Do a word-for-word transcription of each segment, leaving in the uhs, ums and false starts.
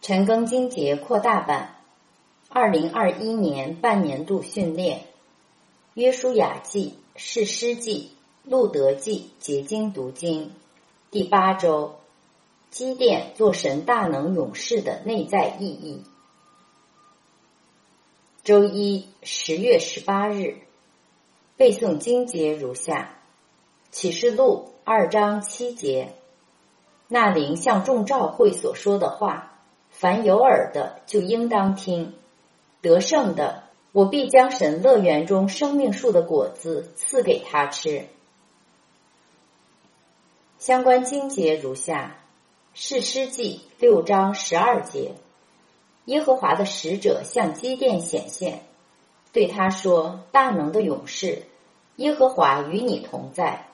陈庚金节扩大版二零二一年半年度训练，约书亚记、士师记、路德记结经读经，第八周，基甸做神大能勇士的内在意义。周一，十月十八日，背诵经节如下：启示录二章七节，那灵向众召会所说的话，凡有耳的就应当听。得胜的，我必将神乐园中生命树的果子赐给他吃。相关经节如下：士师记六章十二节，耶和华的使者向基甸显现，对他说：大能的勇士，耶和华与你同在。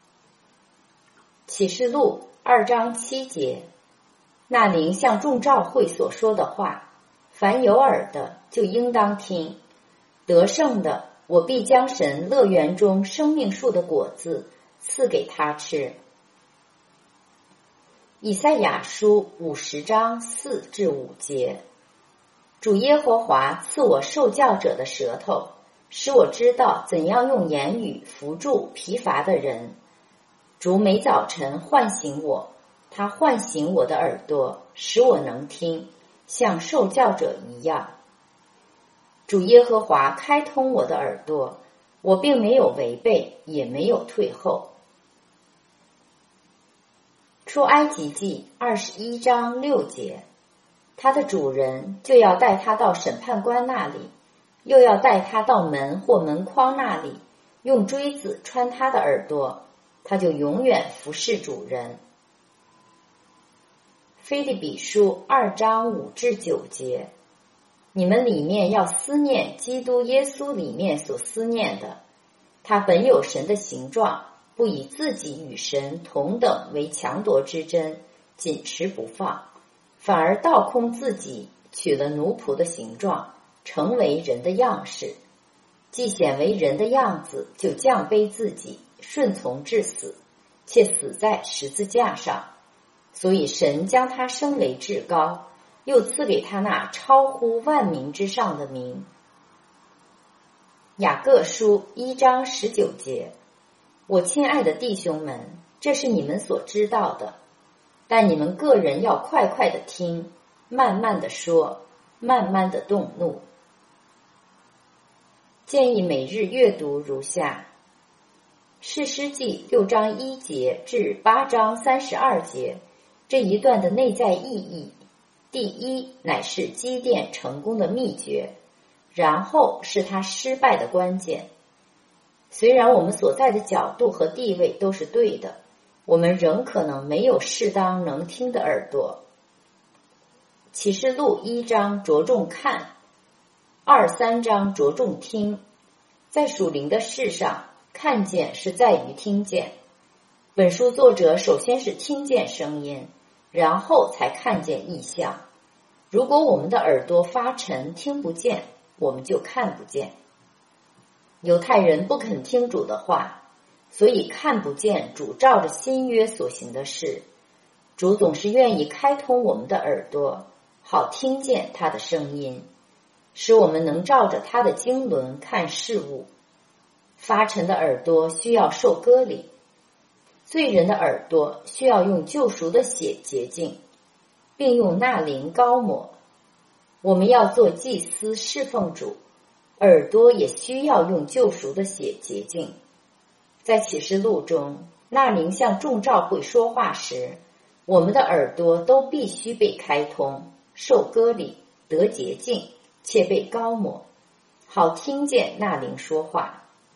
启示录二章七节，那灵向众召会所说的话，凡有耳的就应当听。得胜的，我必将神乐园中生命树的果子赐给他吃。以赛亚书五十章四至五节，主耶和华赐我受教者的舌头，使我知道怎样用言语扶助疲乏的人。主每早晨唤醒我，他唤醒我的耳朵，使我能听，像受教者一样。主耶和华开通我的耳朵，我并没有违背，也没有退后。出埃及记二十一章六节，他的主人就要带他到审判官那里，又要带他到门或门框那里，用锥子穿他的耳朵，他就永远服侍主人。腓立比书二章五至九节，你们里面要思念基督耶稣里面所思念的，他本有神的形状，不以自己与神同等为强夺之争，紧持不放，反而倒空自己，取了奴仆的形状，成为人的样式。既显为人的样子，就降卑自己，顺从至死，且死在十字架上。所以神将他升为至高，又赐给他那超乎万民之上的名。雅各书一章十九节，我亲爱的弟兄们，这是你们所知道的，但你们个人要快快的听，慢慢的说，慢慢的动怒。建议每日阅读如下：士师记六章一节至八章三十二节，这一段的内在意义，第一乃是基甸成功的秘诀，然后是他失败的关键。虽然我们所在的角度和地位都是对的，我们仍可能没有适当能听的耳朵。启示录一章着重看，二三章着重听。在属灵的事上，看见是在于听见。本书作者首先是听见声音，然后才看见异象。如果我们的耳朵发沉，听不见，我们就看不见。犹太人不肯听主的话，所以看不见主照着新约所行的事。主总是愿意开通我们的耳朵，好听见他的声音，使我们能照着他的经纶看事物。发沉的耳朵需要受割礼，罪人的耳朵需要用救赎的血洁净，并用纳灵膏抹。我们要做祭司侍奉主，耳朵也需要用救赎的血洁净。在启示录中，纳灵向众召会说话时，我们的耳朵都必须被开通，受割礼，得洁净，且被膏抹，好听见纳灵说话。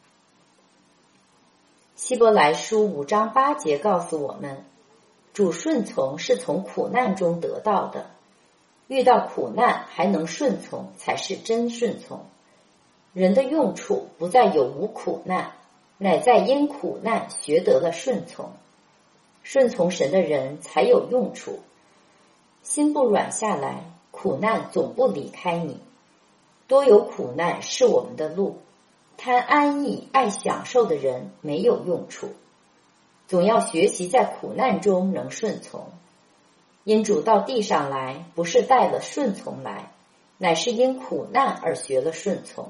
希伯来书五章八节告诉我们，主顺从是从苦难中得到的，遇到苦难还能顺从，才是真顺从。人的用处不在有无苦难，乃在因苦难学得了顺从。顺从神的人才有用处。心不软下来，苦难总不离开你。多有苦难是我们的路，贪安逸爱享受的人没有用处。总要学习在苦难中能顺从。 因主到地上来，不是带了顺从来，乃是因苦难而学了顺从。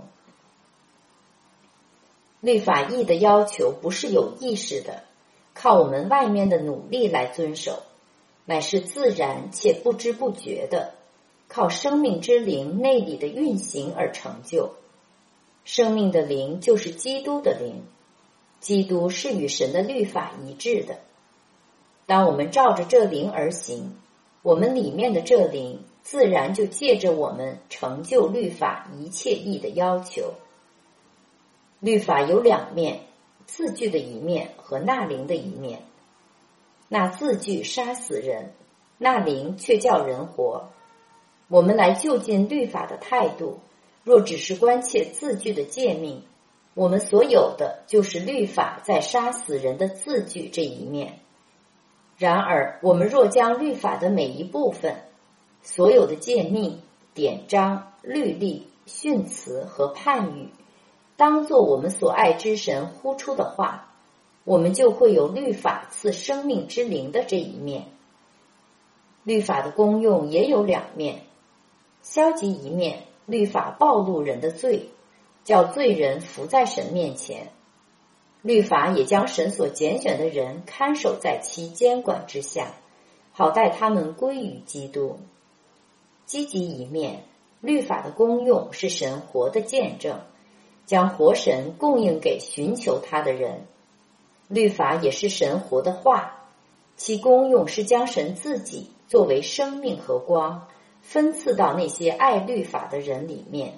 律法义的要求不是有意识的，靠我们外面的努力来遵守，乃是自然且不知不觉的，靠生命之灵内里的运行而成就。生命的灵就是基督的灵，基督是与神的律法一致的。当我们照着这灵而行，我们里面的这灵自然就借着我们成就律法一切义的要求。律法有两面，字句的一面和纳灵的一面。那字句杀死人，那灵却叫人活。我们来就近律法的态度，若只是关切字句的诫命，我们所有的就是律法在杀死人的字句这一面。然而我们若将律法的每一部分，所有的诫命、典章、律例、训词和判语，当作我们所爱之神呼出的话，我们就会有律法赐生命之灵的这一面。律法的功用也有两面，消极一面，律法暴露人的罪，叫罪人伏在神面前。律法也将神所拣选的人看守在其监管之下，好带他们归于基督。积极一面，律法的功用是神活的见证，将活神供应给寻求他的人。律法也是神活的话，其功用是将神自己作为生命和光，分赐到那些爱律法的人里面。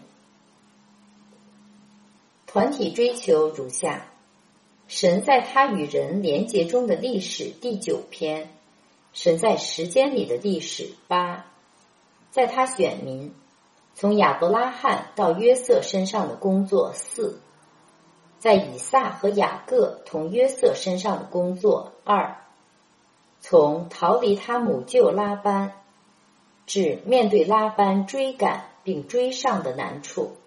团体追求如下：神在他与人连结中的历史第九篇，神在时间里的历史八，在他选民从亚伯拉罕到约瑟身上的工作四，在以撒和雅各同约瑟身上的工作二，从逃离他母舅拉班至面对拉班追赶并追上的难处